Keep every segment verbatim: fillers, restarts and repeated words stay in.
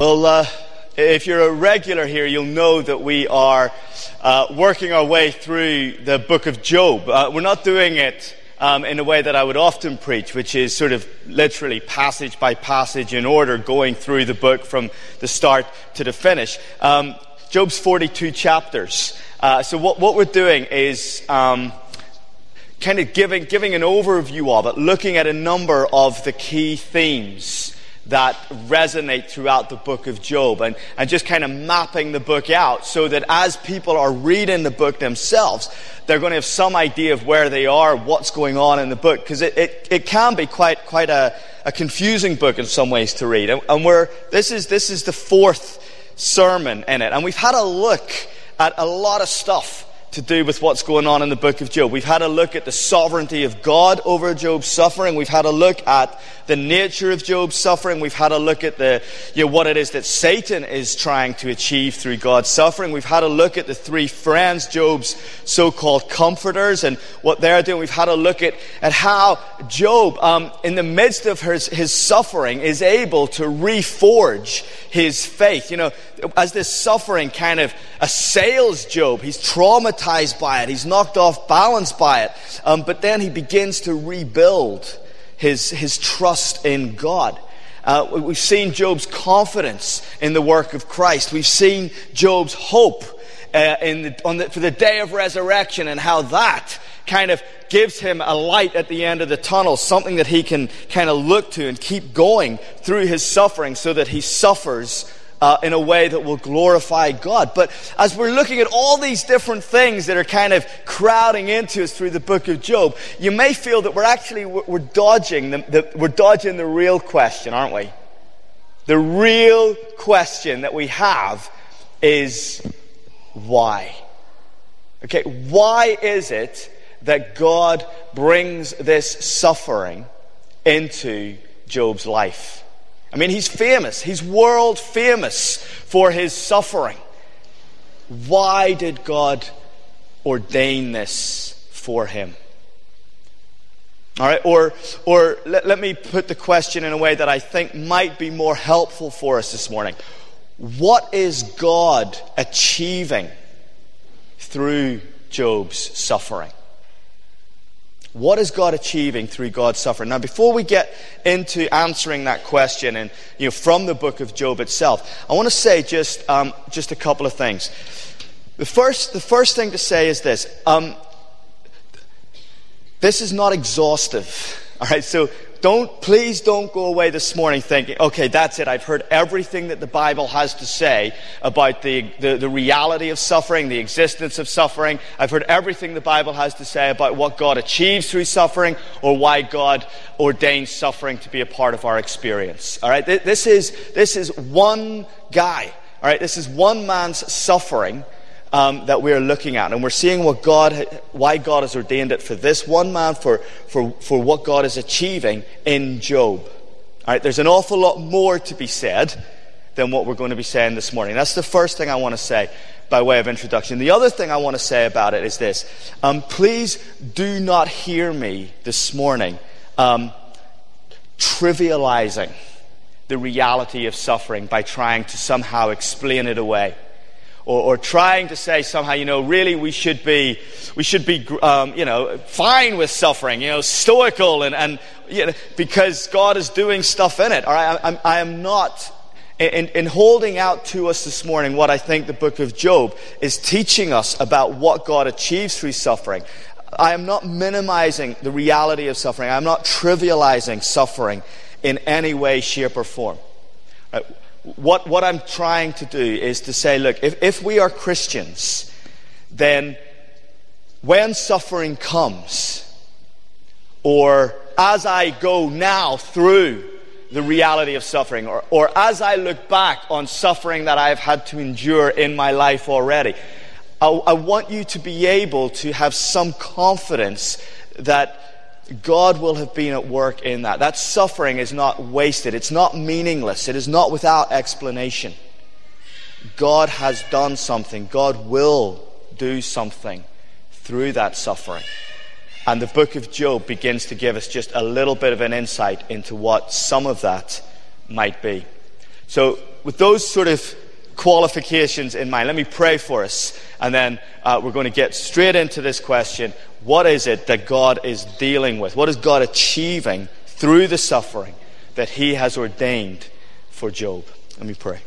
Well, uh, if you're a regular here, you'll know that we are uh, working our way through the book of Job. Uh, we're not doing it um, in a way that I would often preach, which is sort of literally passage by passage in order, going through the book from the start to the finish. Um, Job's forty-two chapters. Uh, so what, what we're doing is um, kind of giving, giving an overview of it, looking at a number of the key themes that resonate throughout the book of Job, and, and just kind of mapping the book out so that as people are reading the book themselves, they're going to have some idea of where they are, what's going on in the book, because it, it, it can be quite quite a, a confusing book in some ways to read. And, and we're this is this is the fourth sermon in it, and we've had a look at a lot of stuff to do with what's going on in the book of Job. We've had a look at the sovereignty of God over Job's suffering. We've had a look at the nature of Job's suffering. We've had a look at the, you know, what it is that Satan is trying to achieve through God's suffering. We've had a look at the three friends, Job's so-called comforters, and what they're doing. We've had a look at, at how Job, um, in the midst of his, his suffering, is able to reforge his faith. You know, as this suffering kind of assails Job, he's traumatized by it, he's knocked off balance by it, um, but then he begins to rebuild his his trust in God. Uh, we've seen Job's confidence in the work of Christ. We've seen Job's hope uh, in the, on the, for the day of resurrection, and how that kind of gives him a light at the end of the tunnel, something that he can kind of look to and keep going through his suffering, so that he suffers Uh, in a way that will glorify God. But as we're looking at all these different things that are kind of crowding into us through the book of Job, you may feel that we're actually we're, we're dodging the, the we're dodging the real question, aren't we? The real question that we have is why? Okay, why is it that God brings this suffering into Job's life? I mean, he's famous. He's world famous for his suffering. Why did God ordain this for him? All right, or or let, let me put the question in a way that I think might be more helpful for us this morning. What is God achieving through Job's suffering? What is God achieving through God's suffering? Now, before we get into answering that question, and you know, from the book of Job itself, I want to say just um, just a couple of things. The first, the first thing to say is this: um, this is not exhaustive. All right, so don't please don't go away this morning thinking, okay, that's it. I've heard everything that the Bible has to say about the, the, the reality of suffering, the existence of suffering. I've heard everything the Bible has to say about what God achieves through suffering, or why God ordains suffering to be a part of our experience. All right, this is this is one guy. All right, this is one man's suffering Um, that we're looking at, and we're seeing what God, why God has ordained it for this one man, for for for what God is achieving in Job. All right, there's an awful lot more to be said than what we're going to be saying this morning. That's the first thing I want to say by way of introduction. The other thing I want to say about it is this: um, please do not hear me this morning um, trivializing the reality of suffering by trying to somehow explain it away. Or, or trying to say somehow, you know, really we should be, we should be, um, you know, fine with suffering, you know, stoical, and, and you know, because God is doing stuff in it. All right, I, I, I am not, in, in holding out to us this morning what I think the book of Job is teaching us about what God achieves through suffering. I am not minimizing the reality of suffering. I am not trivializing suffering in any way, shape, or form. All right? What, what I'm trying to do is to say, look, if, if we are Christians, then when suffering comes, or as I go now through the reality of suffering, or, or as I look back on suffering that I've had to endure in my life already, I, I want you to be able to have some confidence that God will have been at work in that. That suffering is not wasted. It's not meaningless. It is not without explanation. God has done something. God will do something through that suffering. And the book of Job begins to give us just a little bit of an insight into what some of that might be. So with those sort of qualifications in mind, let me pray for us, and then uh, we're going to get straight into this question. What is it that God is dealing with? What is God achieving through the suffering that he has ordained for Job? Let me pray.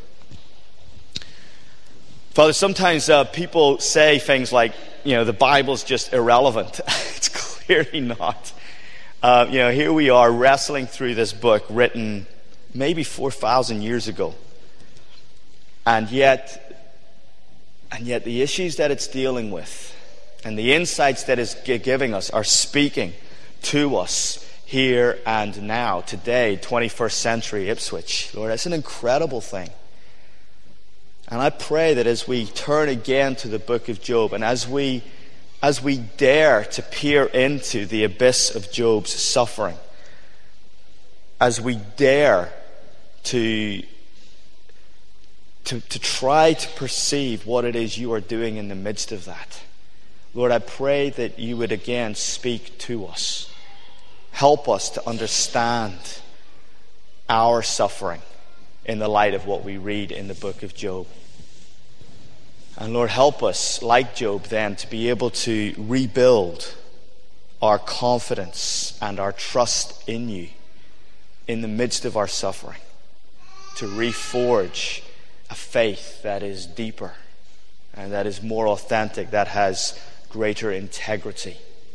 Father, sometimes uh, people say things like, you know, the Bible's just irrelevant. It's clearly not. Uh, you know, here we are wrestling through this book written maybe four thousand years ago. And yet, and yet the issues that it's dealing with and the insights that it's giving us are speaking to us here and now, today, twenty-first century Ipswich. Lord, that's an incredible thing. And I pray that as we turn again to the book of Job, and as we as we dare to peer into the abyss of Job's suffering, as we dare to To, to try to perceive what it is you are doing in the midst of that. Lord, I pray that you would again speak to us. Help us to understand our suffering in the light of what we read in the book of Job. And Lord, help us, like Job then, to be able to rebuild our confidence and our trust in you in the midst of our suffering, to reforge a faith that is deeper and that is more authentic, that has greater integrity.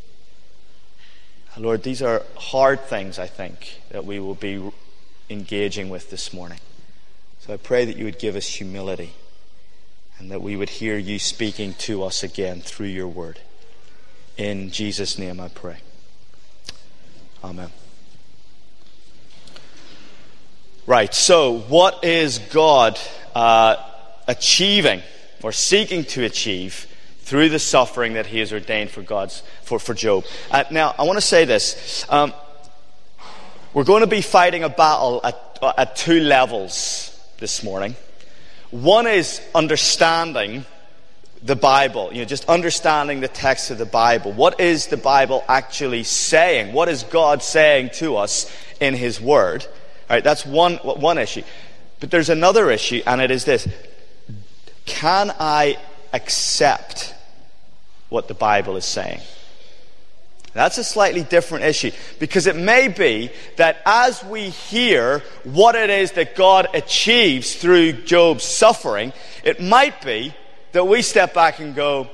Lord, these are hard things, I think, that we will be engaging with this morning. So I pray that you would give us humility and that we would hear you speaking to us again through your word. In Jesus' name I pray. Amen. Right, so what is God uh, achieving or seeking to achieve through the suffering that he has ordained for God's for, for Job? Uh, now, I want to say this. Um, we're going to be fighting a battle at, at two levels this morning. One is understanding the Bible, you know, just understanding the text of the Bible. What is the Bible actually saying? What is God saying to us in his word? All right, that's one one issue. But there's another issue, and it is this. Can I accept what the Bible is saying? That's a slightly different issue, because it may be that as we hear what it is that God achieves through Job's suffering, it might be that we step back and go,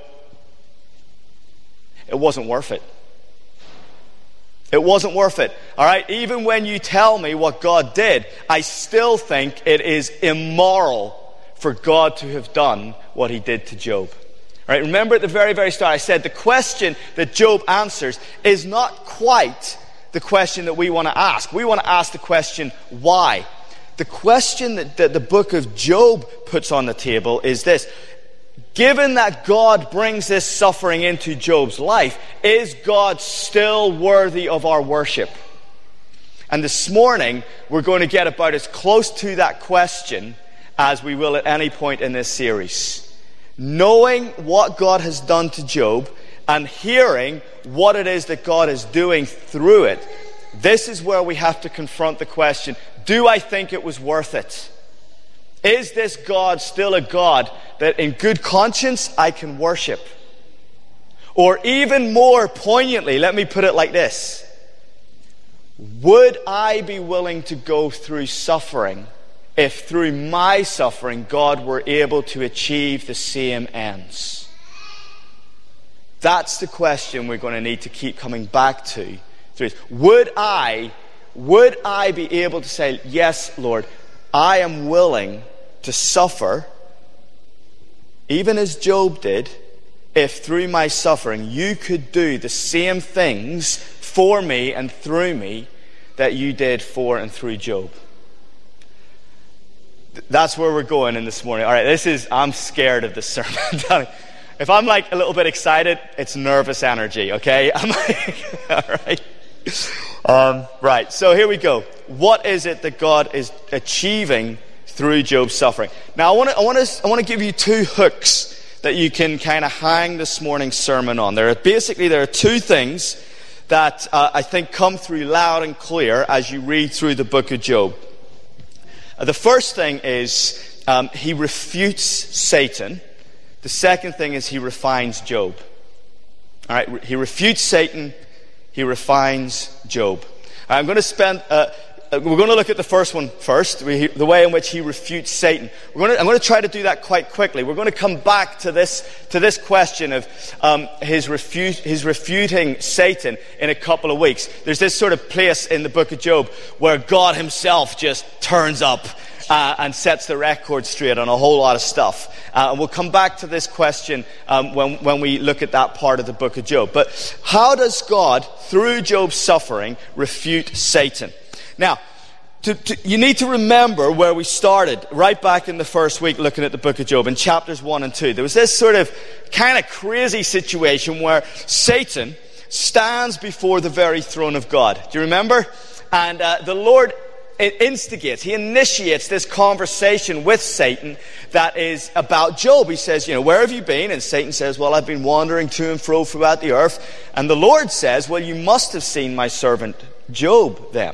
it wasn't worth it. It wasn't worth it. All right? Even when you tell me what God did, I still think it is immoral for God to have done what he did to Job. All right? Remember at the very, very start, I said the question that Job answers is not quite the question that we want to ask. We want to ask the question, why? The question that, that the book of Job puts on the table is this. Given that God brings this suffering into Job's life, is God still worthy of our worship? And this morning, we're going to get about as close to that question as we will at any point in this series. Knowing what God has done to Job and hearing what it is that God is doing through it, this is where we have to confront the question, do I think it was worth it? Is this God still a God that in good conscience I can worship? Or even more poignantly, let me put it like this. Would I be willing to go through suffering if through my suffering God were able to achieve the same ends? That's the question we're going to need to keep coming back to. Would I, would I be able to say, yes, Lord, I am willing to suffer, even as Job did, if through my suffering you could do the same things for me and through me that you did for and through Job. That's where we're going in this morning. All right, this is, I'm scared of this sermon. If I'm like a little bit excited, it's nervous energy, okay? I'm like, all right. Um, right, so here we go. What is it that God is achieving through Job's suffering? Now, I want to I want to I want to give you two hooks that you can kind of hang this morning's sermon on. There are basically there are two things that uh, I think come through loud and clear as you read through the book of Job. Uh, the first thing is um, he refutes Satan. The second thing is he refines Job. All right, he refutes Satan. He refines Job. I'm going to spend. Uh, we're going to look at the first one first, the way in which he refutes Satan. We're going to, I'm going to try to do that quite quickly. We're going to come back to this to this question of um, his refute, his refuting Satan in a couple of weeks. There's this sort of place in the book of Job where God Himself just turns up uh, and sets the record straight on a whole lot of stuff. Uh, and we'll come back to this question um, when when we look at that part of the book of Job. But how does God, through Job's suffering, refute Satan? Now, to, to, you need to remember where we started, right back in the first week looking at the book of Job, in chapters one and two. There was this sort of kind of crazy situation where Satan stands before the very throne of God. Do you remember? And uh, the Lord instigates, he initiates this conversation with Satan that is about Job. He says, you know, where have you been? And Satan says, well, I've been wandering to and fro throughout the earth. And the Lord says, well, you must have seen my servant Job then.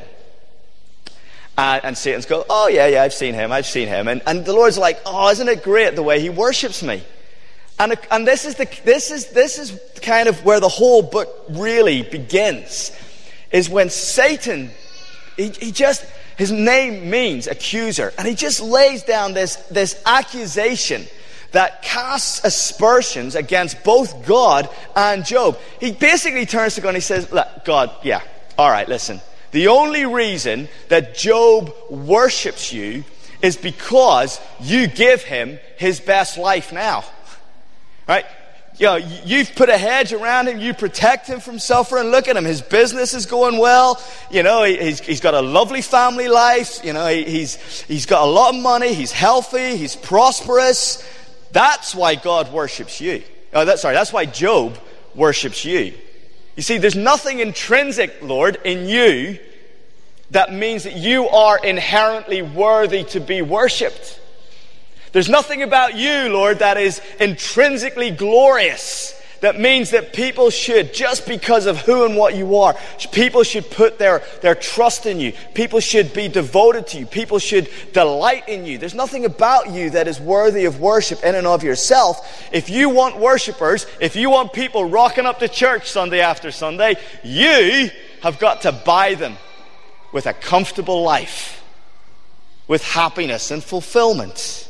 Uh, and Satan's go, oh yeah, yeah, I've seen him, I've seen him. And, and the Lord's like, oh, isn't it great the way he worships me? And, and this is the, this is, this is kind of where the whole book really begins, is when Satan, he, he just, his name means accuser, and he just lays down this, this accusation that casts aspersions against both God and Job. He basically turns to God and he says, look, God, yeah, all right, listen. The only reason that Job worships you is because you give him his best life now. Right? You know, you've put a hedge around him. You protect him from suffering. Look at him. His business is going well. You know, he's, he's got a lovely family life. You know, he's, he's got a lot of money. He's healthy. He's prosperous. That's why God worships you. Oh, that, sorry, that's why Job worships you. You see, there's nothing intrinsic, Lord, in you that means that you are inherently worthy to be worshipped. There's nothing about you, Lord, that is intrinsically glorious, that means that people should, just because of who and what you are, people should put their, their trust in you. People should be devoted to you. People should delight in you. There's nothing about you that is worthy of worship in and of yourself. If you want worshipers, if you want people rocking up to church Sunday after Sunday, you have got to buy them with a comfortable life, with happiness and fulfillment.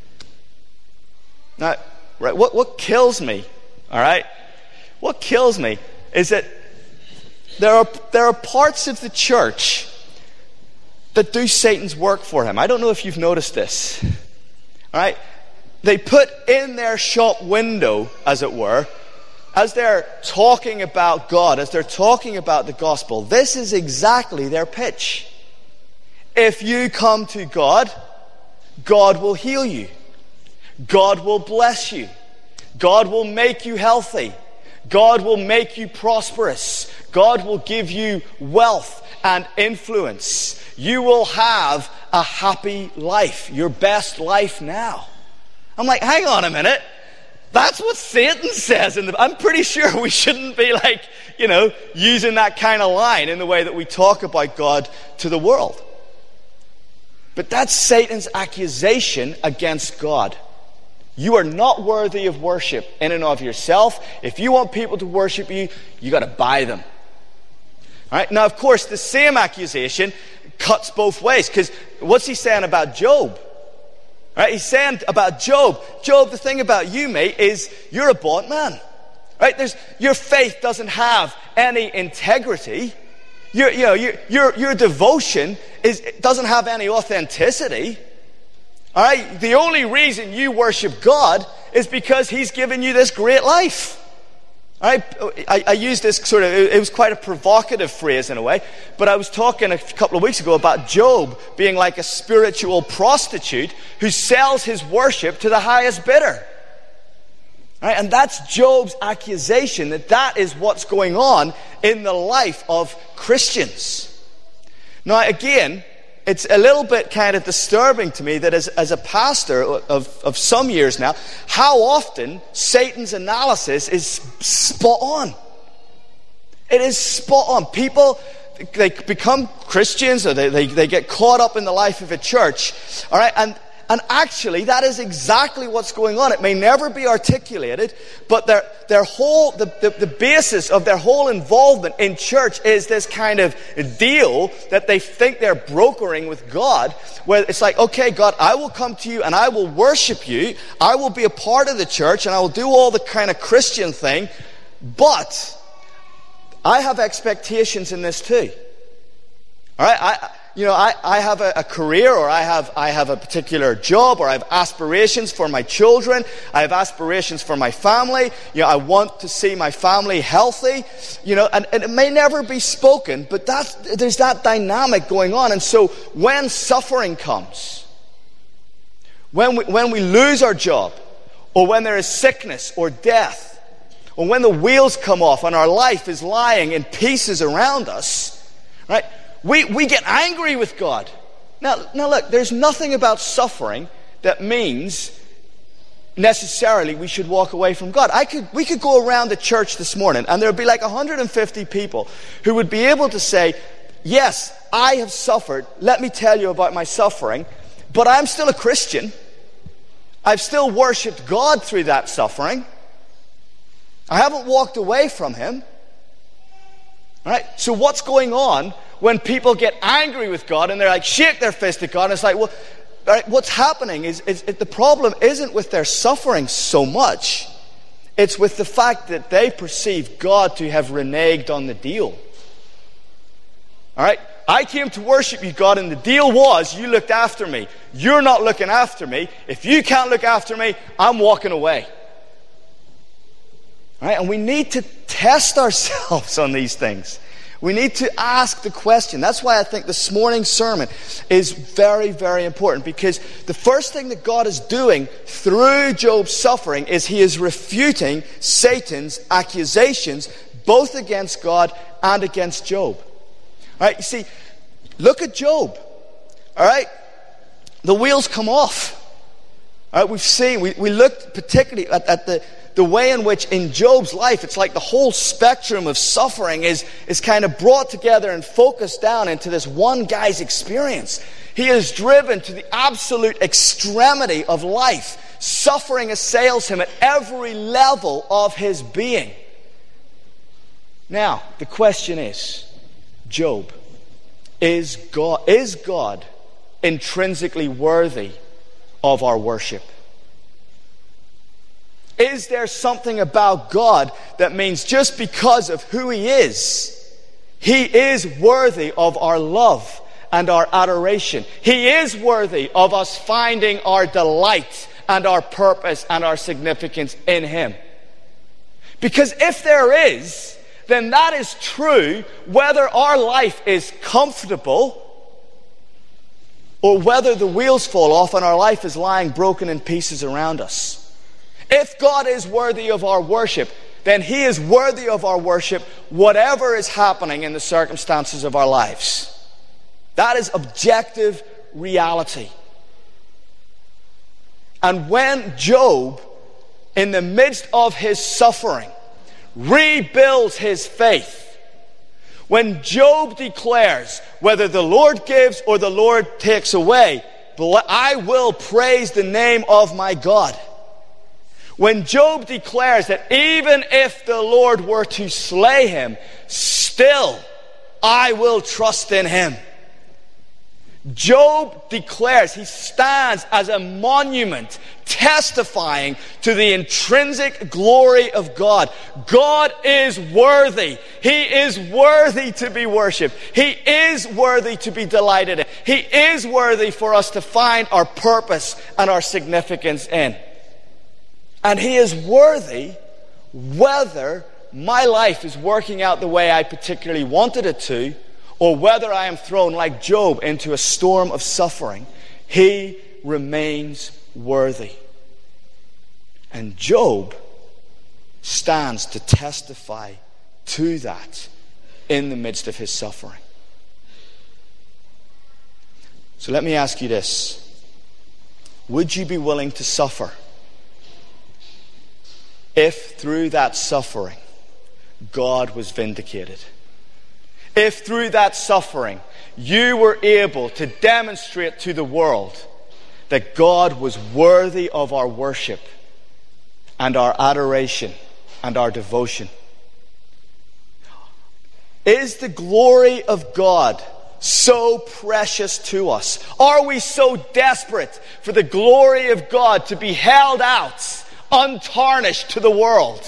Now, right, what, what kills me, all right, what kills me is that there are, there are parts of the church that do Satan's work for him. I don't know if you've noticed this. All right? They put in their shop window, as it were, as they're talking about God, as they're talking about the gospel, this is exactly their pitch. If you come to God, God will heal you. God will bless you. God will make you healthy. God will make you prosperous. God will give you wealth and influence. You will have a happy life, your best life now. I'm like, hang on a minute. That's what Satan says. In the, I'm pretty sure we shouldn't be like, you know, using that kind of line in the way that we talk about God to the world. But that's Satan's accusation against God. You are not worthy of worship in and of yourself. If you want people to worship you, you got to buy them. All right? Now, of course, the same accusation cuts both ways, because what's he saying about Job? All right? He's saying about Job, Job, the thing about you, mate, is you're a bought man. Right? There's, your faith doesn't have any integrity. Your, you know, your, your, your devotion is, doesn't have any authenticity. All right? The only reason you worship God is because He's given you this great life. All right? I, I used this sort of, it was quite a provocative phrase in a way, but I was talking a couple of weeks ago about Job being like a spiritual prostitute who sells his worship to the highest bidder. All right? And that's Job's accusation, that that is what's going on in the life of Christians. Now, again, it's a little bit kind of disturbing to me that as, as a pastor of, of some years now, how often Satan's analysis is spot on. It is spot on. People, they become Christians, or they, they, they get caught up in the life of a church, all right, and And actually, that is exactly what's going on. It may never be articulated, but their their whole the, the, the basis of their whole involvement in church is this kind of deal that they think they're brokering with God, where it's like, okay, God, I will come to you and I will worship you. I will be a part of the church and I will do all the kind of Christian thing, but I have expectations in this too. All right, I. You know, I, I have a, a career, or I have I have a particular job, or I have aspirations for my children. I have aspirations for my family. You know, I want to see my family healthy. You know, and, and it may never be spoken, but that's, there's that dynamic going on. And so when suffering comes, when we, when we lose our job, or when there is sickness or death, or when the wheels come off and our life is lying in pieces around us, right? We we get angry with God. Now, now look, there's nothing about suffering that means necessarily we should walk away from God. I could we could go around the church this morning and there would be like one hundred fifty people who would be able to say, yes, I have suffered. Let me tell you about my suffering. But I'm still a Christian. I've still worshipped God through that suffering. I haven't walked away from Him. All right? So what's going on when people get angry with God and they're like, shake their fist at God? And it's like, well, all right, what's happening is, is, is the problem isn't with their suffering so much. It's with the fact that they perceive God to have reneged on the deal. All right? I came to worship you, God, and the deal was you looked after me. You're not looking after me. If you can't look after me, I'm walking away. All right? And we need to test ourselves on these things. We need to ask the question. That's why I think this morning's sermon is very, very important. Because the first thing that God is doing through Job's suffering is He is refuting Satan's accusations, both against God and against Job. All right, you see, look at Job. All right, the wheels come off. All right, we've seen, we, we looked particularly at, at the the way in which in Job's life, it's like the whole spectrum of suffering is, is kind of brought together and focused down into this one guy's experience. He is driven to the absolute extremity of life. Suffering assails him at every level of his being. Now, the question is, Job, is God, is God intrinsically worthy of our worship? Is there something about God that means just because of who He is, He is worthy of our love and our adoration? He is worthy of us finding our delight and our purpose and our significance in Him. Because if there is, then that is true whether our life is comfortable or whether the wheels fall off and our life is lying broken in pieces around us. If God is worthy of our worship, then He is worthy of our worship whatever is happening in the circumstances of our lives. That is objective reality. And when Job, in the midst of his suffering, rebuilds his faith, when Job declares, whether the Lord gives or the Lord takes away, I will praise the name of my God. When Job declares that even if the Lord were to slay him, still I will trust in Him. Job declares, he stands as a monument testifying to the intrinsic glory of God. God is worthy. He is worthy to be worshipped. He is worthy to be delighted in. He is worthy for us to find our purpose and our significance in. And He is worthy whether my life is working out the way I particularly wanted it to, or whether I am thrown like Job into a storm of suffering. He remains worthy. And Job stands to testify to that in the midst of his suffering. So let me ask you this. Would you be willing to suffer if through that suffering God was vindicated? if through that suffering you were able to demonstrate to the world that God was worthy of our worship and our adoration and our devotion? Is the glory of God so precious to us? Are we so desperate for the glory of God to be held out, untarnished to the world,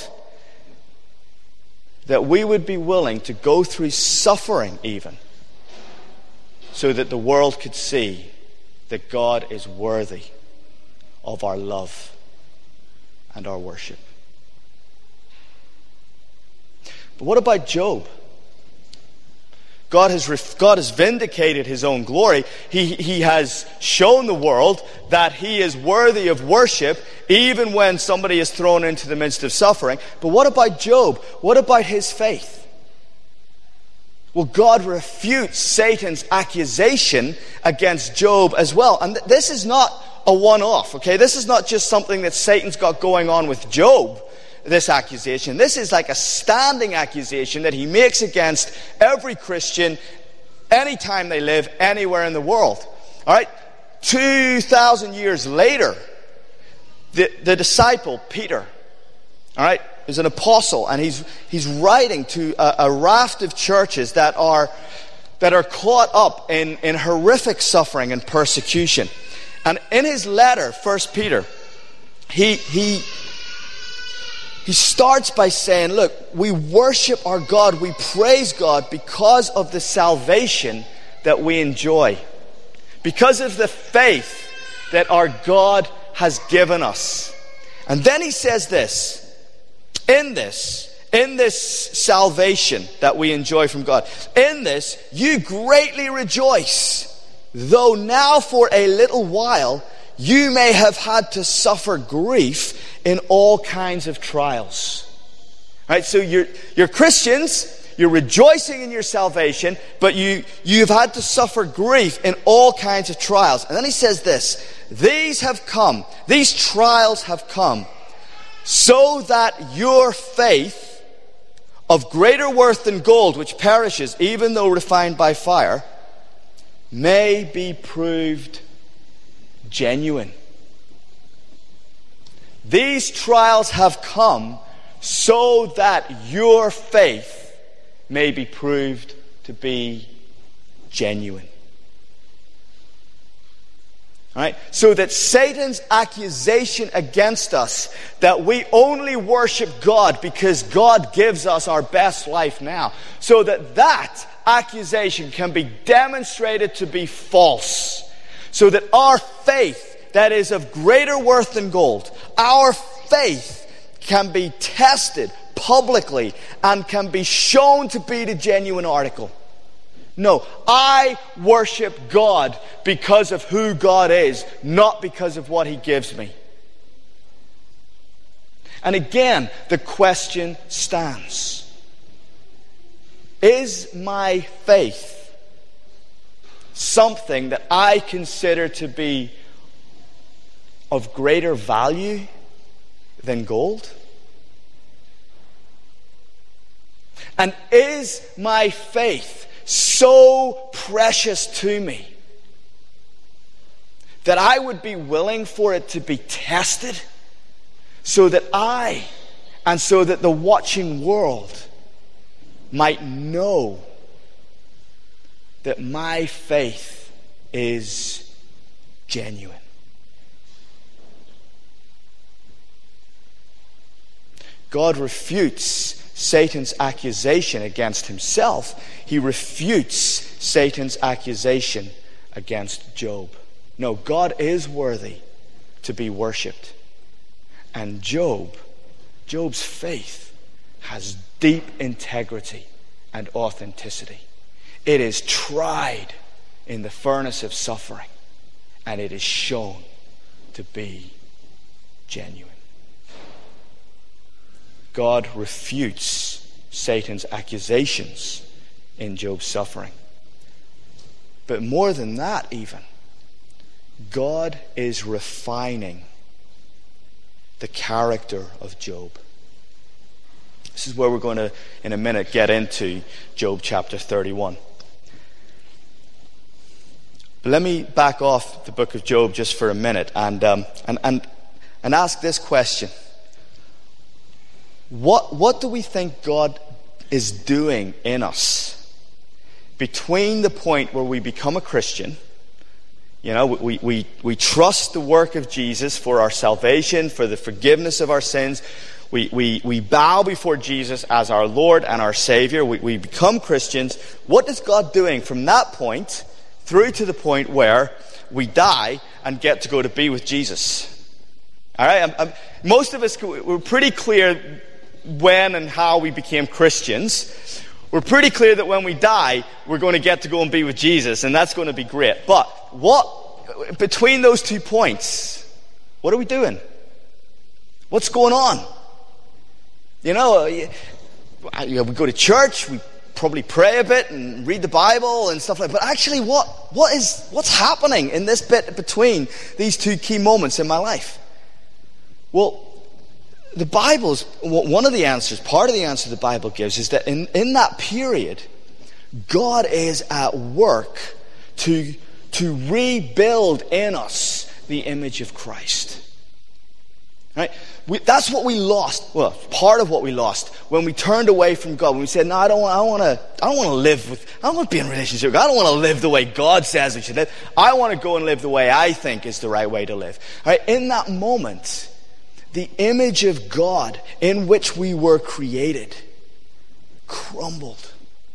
that we would be willing to go through suffering even, so that the world could see that God is worthy of our love and our worship? But what about Job? God has, God has vindicated his own glory. He, he has shown the world that he is worthy of worship even when somebody is thrown into the midst of suffering. But what about Job? What about his faith? Well, God refutes Satan's accusation against Job as well. And th- this is not a one-off, okay? This is not just something that Satan's got going on with Job, this accusation. This is like a standing accusation that he makes against every Christian anytime they live anywhere in the world. All right? Two thousand years later, the, the disciple Peter, all right, is an apostle, and he's he's writing to a, a raft of churches that are that are caught up in, in horrific suffering and persecution. And in his letter, First Peter, he he He starts by saying, look, we worship our God, we praise God because of the salvation that we enjoy. Because of the faith that our God has given us. And then he says this, in this, in this salvation that we enjoy from God, in this you greatly rejoice, though now for a little while you may have had to suffer grief in all kinds of trials. All right, so you're, you're Christians, you're rejoicing in your salvation, but you, you've had to suffer grief in all kinds of trials. And then he says this, these have come, these trials have come, so that your faith, of greater worth than gold, which perishes even though refined by fire, may be proved genuine. These trials have come so that your faith may be proved to be genuine. All right? So that Satan's accusation against us that we only worship God because God gives us our best life now, so that that accusation can be demonstrated to be false. So that our faith, that is of greater worth than gold, our faith can be tested publicly and can be shown to be the genuine article. No, I worship God because of who God is, not because of what He gives me. And again, the question stands. Is my faith something that I consider to be of greater value than gold? And is my faith so precious to me that I would be willing for it to be tested so that I and so that the watching world might know that my faith is genuine? God refutes Satan's accusation against himself. He refutes Satan's accusation against Job. No, God is worthy to be worshipped. And Job, Job's faith has deep integrity and authenticity. It is tried in the furnace of suffering, and it is shown to be genuine. God refutes Satan's accusations in Job's suffering. But more than that even, God is refining the character of Job. This is where we're going to, in a minute, get into Job chapter thirty-one. But let me back off the book of Job just for a minute and um, and and and ask this question: What what do we think God is doing in us between the point where we become a Christian? You know, we, we, we trust the work of Jesus for our salvation, for the forgiveness of our sins. We, we, we bow before Jesus as our Lord and our Savior. We, we become Christians. What is God doing from that point through to the point where we die and get to go to be with Jesus? All right? I'm, I'm, most of us, we're pretty clear when and how we became Christians. We're pretty clear that when we die, we're going to get to go and be with Jesus, and that's going to be great. But what, between those two points, what are we doing? What's going on? You know, we go to church, we probably pray a bit and read the Bible and stuff like that. But actually, what what is what's happening in this bit between these two key moments in my life? Well, the Bible's, one of the answers, part of the answer the Bible gives is that in, in that period, God is at work to, to rebuild in us the image of Christ. Right? We, that's what we lost. Well, part of what we lost when we turned away from God. When we said, "No, I don't want. I want to. I don't want to live with. I don't want to be in a relationship with God. I don't want to live the way God says we should live. I want to go and live the way I think is the right way to live." Right? In that moment, the image of God in which we were created crumbled.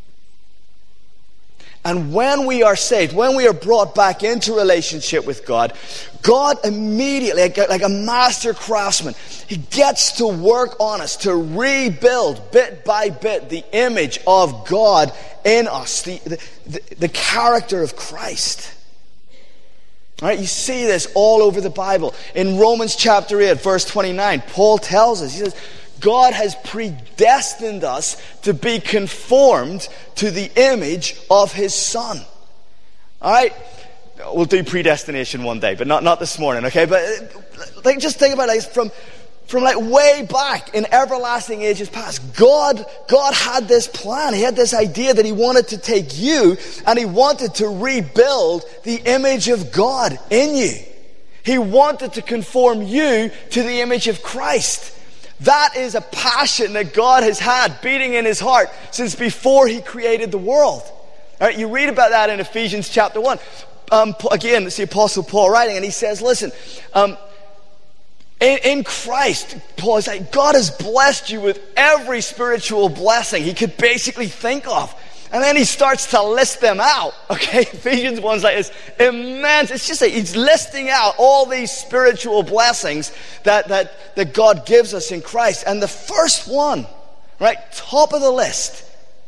And when we are saved, when we are brought back into relationship with God, God immediately, like, like a master craftsman, He gets to work on us to rebuild bit by bit the image of God in us, the, the, the, the character of Christ. All right, you see this all over the Bible. In Romans chapter eight, verse twenty-nine, Paul tells us, he says, God has predestined us to be conformed to the image of His Son. All right? We'll do predestination one day, but not, not this morning, okay? But like, just think about it, from, from like way back in everlasting ages past, God, God had this plan. He had this idea that He wanted to take you and He wanted to rebuild the image of God in you. He wanted to conform you to the image of Christ. That is a passion that God has had beating in His heart since before He created the world. All right, you read about that in Ephesians chapter one. Um, again, it's the Apostle Paul writing, and he says, listen, um, in, in Christ, Paul is like, God has blessed you with every spiritual blessing He could basically think of. And then he starts to list them out. Okay, Ephesians one's like this immense. It's just like he's listing out all these spiritual blessings that, that, that God gives us in Christ. And the first one, right, top of the list,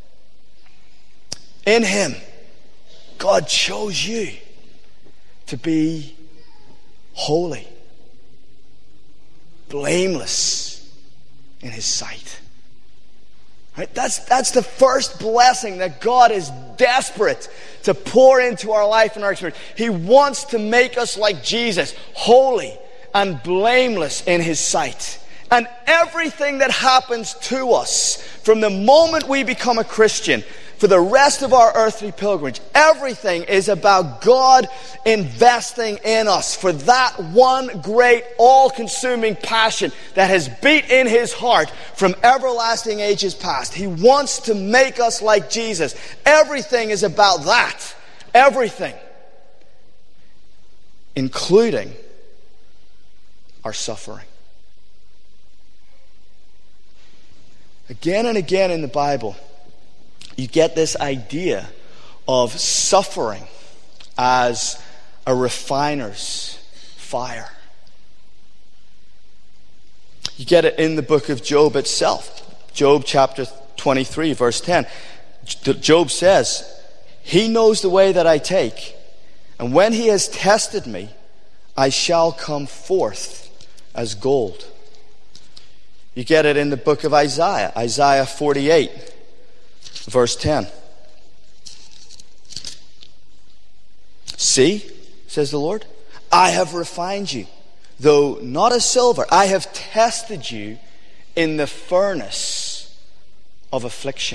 in Him, God chose you to be holy, blameless in His sight. Right? That's, that's the first blessing that God is desperate to pour into our life and our experience. He wants to make us like Jesus, holy and blameless in His sight. And everything that happens to us from the moment we become a Christian, for the rest of our earthly pilgrimage, everything is about God investing in us for that one great, all-consuming passion that has beat in His heart from everlasting ages past. He wants to make us like Jesus. Everything is about that. Everything. Including our suffering. Again and again in the Bible, you get this idea of suffering as a refiner's fire. You get it in the book of Job itself. Job chapter twenty-three, verse ten. Job says, He knows the way that I take, and when He has tested me, I shall come forth as gold. You get it in the book of Isaiah, Isaiah forty-eight. Verse ten. See, says the Lord, I have refined you, though not as silver. I have tested you in the furnace of affliction.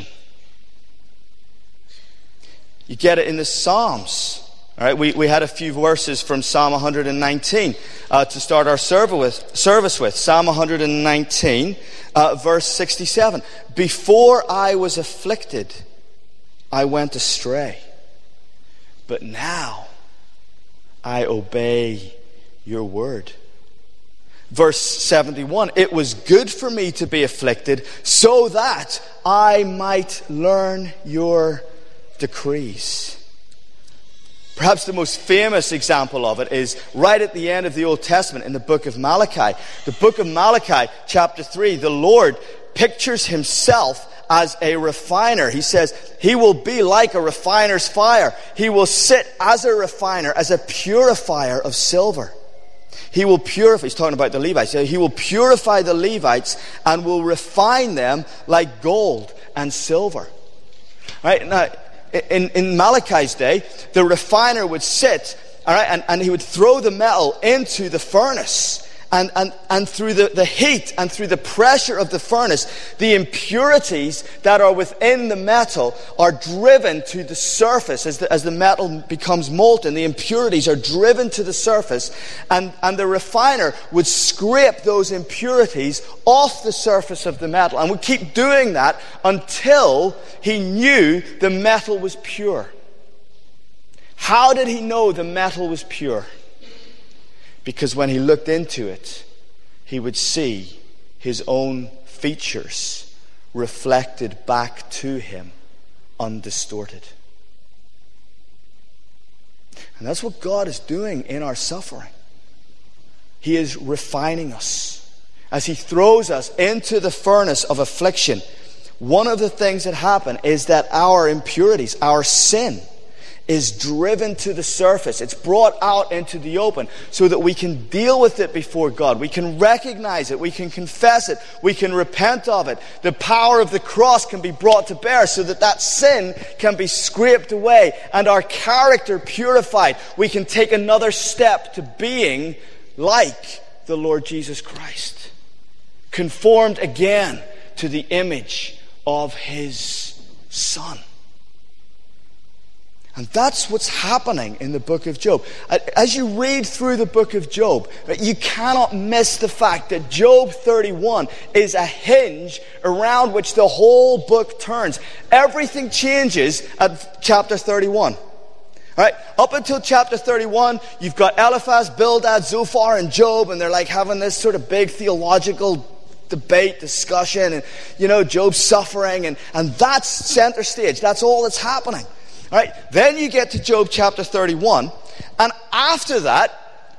You get it in the Psalms. All right, we, we had a few verses from Psalm one hundred nineteen uh, to start our service with, service with. Psalm one hundred nineteen, uh, verse sixty-seven. Before I was afflicted, I went astray. But now I obey your word. Verse seventy-one. It was good for me to be afflicted so that I might learn your decrees. Perhaps the most famous example of it is right at the end of the Old Testament in the book of Malachi. The book of Malachi, chapter three, the Lord pictures himself as a refiner. He says, he will be like a refiner's fire. He will sit as a refiner, as a purifier of silver. He will purify, he's talking about the Levites. He will purify the Levites and will refine them like gold and silver. All right, now, In, in Malachi's day, the refiner would sit, all right, and, and he would throw the metal into the furnace. And, and, and through the, the heat and through the pressure of the furnace, the impurities that are within the metal are driven to the surface. As the, as the metal becomes molten, the impurities are driven to the surface. And, and the refiner would scrape those impurities off the surface of the metal. And would keep doing that until he knew the metal was pure. How did he know the metal was pure? Because when he looked into it, he would see his own features reflected back to him undistorted. And that's what God is doing in our suffering. He is refining us. As he throws us into the furnace of affliction, one of the things that happen is that our impurities, our sin, is driven to the surface. It's brought out into the open so that we can deal with it before God. We can recognize it. We can confess it. We can repent of it. The power of the cross can be brought to bear so that that sin can be scraped away and our character purified. We can take another step to being like the Lord Jesus Christ, conformed again to the image of his Son. And that's what's happening in the book of Job. As you read through the book of Job, you cannot miss the fact that Job thirty-one is a hinge around which the whole book turns. Everything changes at chapter thirty-one. All right, up until chapter thirty-one, you've got Eliphaz, Bildad, Zophar, and Job, and they're like having this sort of big theological debate, discussion, and, you know, Job's suffering, and, and that's center stage. That's all that's happening. All right, then you get to Job chapter thirty-one, and after that,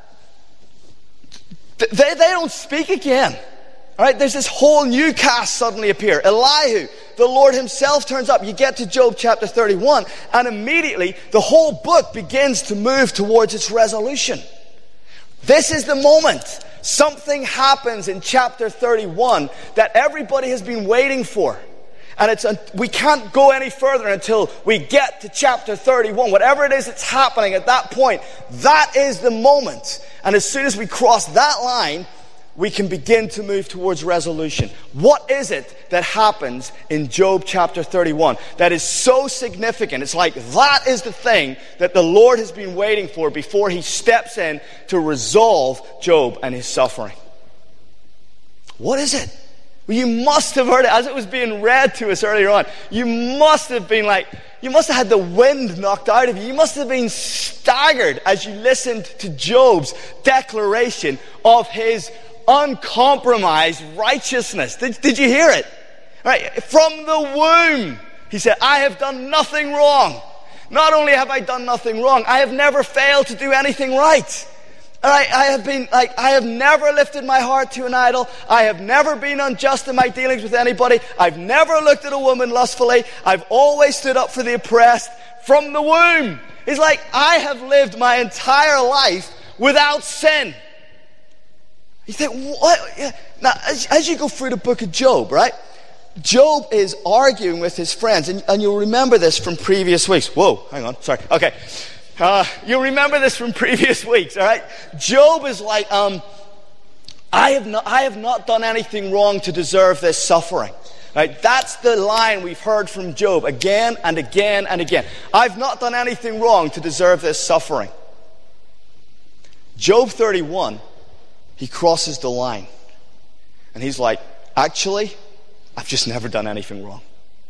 they, they don't speak again. All right, there's this whole new cast suddenly appear. Elihu, the Lord himself turns up. You get to Job chapter thirty-one, and immediately the whole book begins to move towards its resolution. This is the moment. Something happens in chapter thirty-one that everybody has been waiting for. And it's we can't go any further until we get to chapter thirty-one. Whatever it is that's happening at that point, that is the moment. And as soon as we cross that line, we can begin to move towards resolution. What is it that happens in Job chapter thirty-one that is so significant? It's like that is the thing that the Lord has been waiting for before he steps in to resolve Job and his suffering. What is it? Well, you must have heard it as it was being read to us earlier on. You must have been like, you must have had the wind knocked out of you. You must have been staggered as you listened to Job's declaration of his uncompromised righteousness. Did, did you hear it? Right? From the womb, he said, I have done nothing wrong. Not only have I done nothing wrong, I have never failed to do anything right. I, I have been like I have never lifted my heart to an idol. I have never been unjust in my dealings with anybody. I've never looked at a woman lustfully. I've always stood up for the oppressed from the womb. It's like I have lived my entire life without sin. You think, what? Now, as, as you go through the book of Job, right? Job is arguing with his friends, and, and you'll remember this from previous weeks. Whoa, hang on, sorry. Okay. Uh, you'll remember this from previous weeks, all right? Job is like, um, I have not, I have not done anything wrong to deserve this suffering. Right? That's the line we've heard from Job again and again and again. I've not done anything wrong to deserve this suffering. Job thirty-one, he crosses the line. And he's like, actually, I've just never done anything wrong.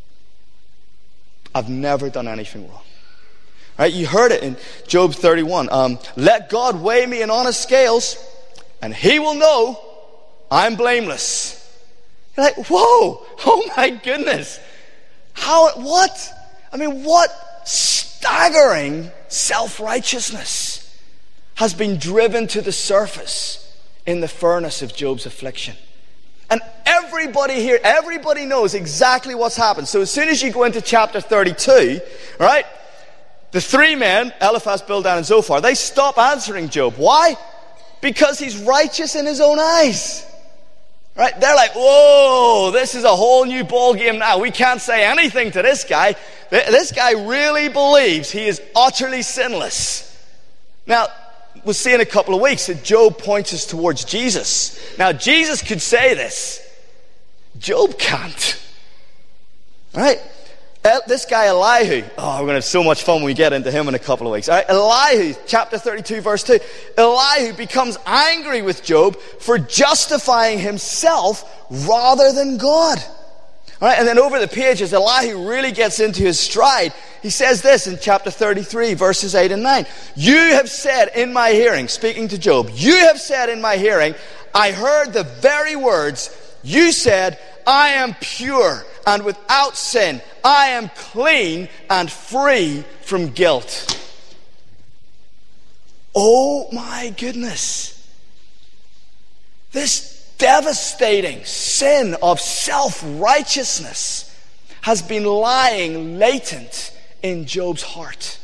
I've never done anything wrong. Right? You heard it in Job thirty-one. Um, Let God weigh me in honest scales, and he will know I'm blameless. You're like, whoa, oh my goodness. How, what? I mean, what staggering self-righteousness has been driven to the surface in the furnace of Job's affliction. And everybody here, everybody knows exactly what's happened. So as soon as you go into chapter thirty-two, right, the three men, Eliphaz, Bildad, and Zophar, they stop answering Job. Why? Because he's righteous in his own eyes. Right? They're like, whoa, this is a whole new ball game now. We can't say anything to this guy. This guy really believes he is utterly sinless. Now, we'll see in a couple of weeks that Job points us towards Jesus. Now, Jesus could say this. Job can't. Right? This guy Elihu, oh, we're going to have so much fun when we get into him in a couple of weeks. All right, Elihu, chapter thirty-two, verse two. Elihu becomes angry with Job for justifying himself rather than God. All right, and then over the pages, Elihu really gets into his stride. He says this in chapter thirty-three, verses eight and nine. You have said in my hearing, speaking to Job, you have said in my hearing, I heard the very words, you said, I am pure and without sin. I am clean and free from guilt. Oh my goodness. This devastating sin of self-righteousness has been lying latent in Job's heart.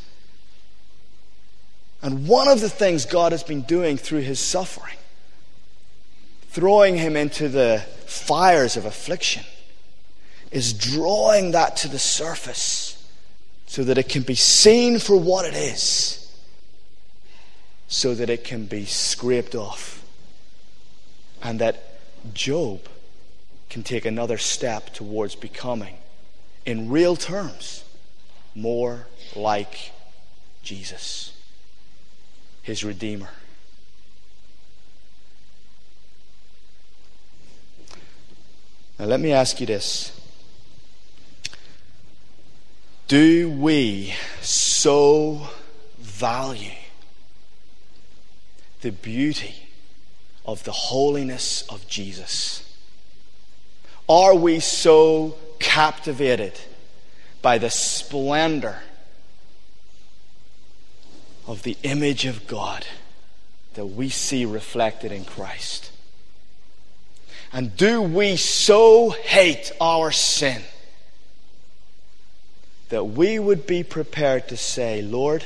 And one of the things God has been doing through his suffering, throwing him into the fires of affliction, is drawing that to the surface so that it can be seen for what it is, so that it can be scraped off, and that Job can take another step towards becoming, in real terms, more like Jesus, his Redeemer. Now let me ask you this. Do we so value the beauty of the holiness of Jesus? Are we so captivated by the splendor of the image of God that we see reflected in Christ? And do we so hate our sin that we would be prepared to say, Lord,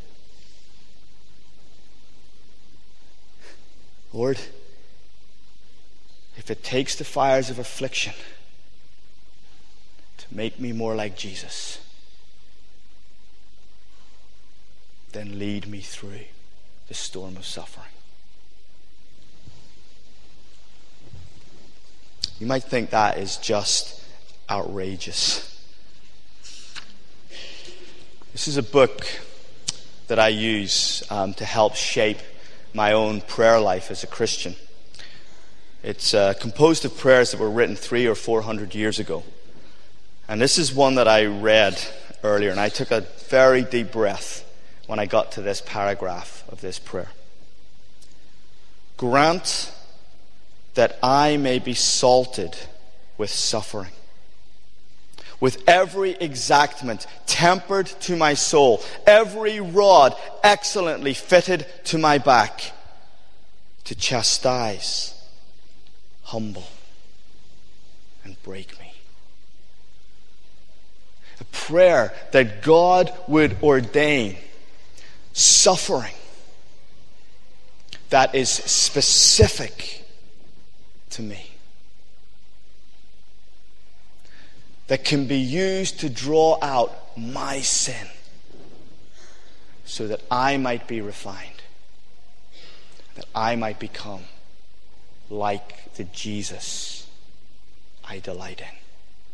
Lord, if it takes the fires of affliction to make me more like Jesus, then lead me through the storm of suffering. You might think that is just outrageous. This is a book that I use um, to help shape my own prayer life as a Christian. It's uh, composed of prayers that were written three or four hundred years ago. And this is one that I read earlier, and I took a very deep breath when I got to this paragraph of this prayer. Grant that I may be salted with suffering, with every exactment tempered to my soul, every rod excellently fitted to my back, to chastise, humble, and break me. A prayer that God would ordain suffering that is specific to me, that can be used to draw out my sin so that I might be refined, that I might become like the Jesus I delight in.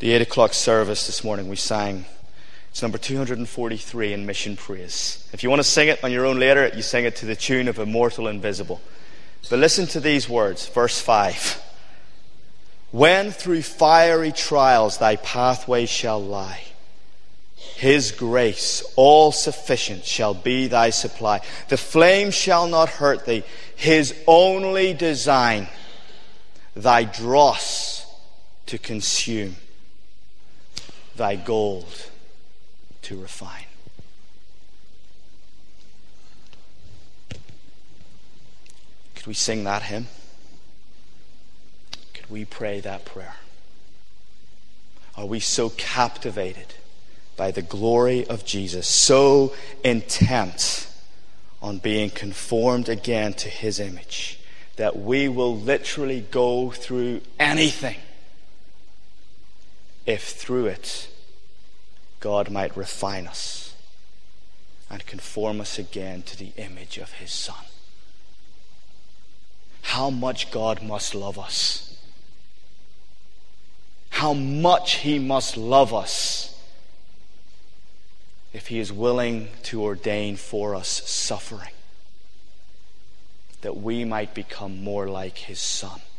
The eight o'clock service this morning we sang, it's number two hundred forty-three in Mission Praise. If you want to sing it on your own later, you sing it to the tune of Immortal Invisible. But listen to these words, verse five. When through fiery trials thy pathway shall lie, His grace, all sufficient, shall be thy supply. The flame shall not hurt thee, His only design, thy dross to consume, thy gold to refine. Could we sing that hymn? Could we pray that prayer? Are we so captivated by the glory of Jesus, so intent on being conformed again to His image, that we will literally go through anything if through it God might refine us and conform us again to the image of His Son? How much God must love us. How much He must love us if He is willing to ordain for us suffering, that we might become more like His Son.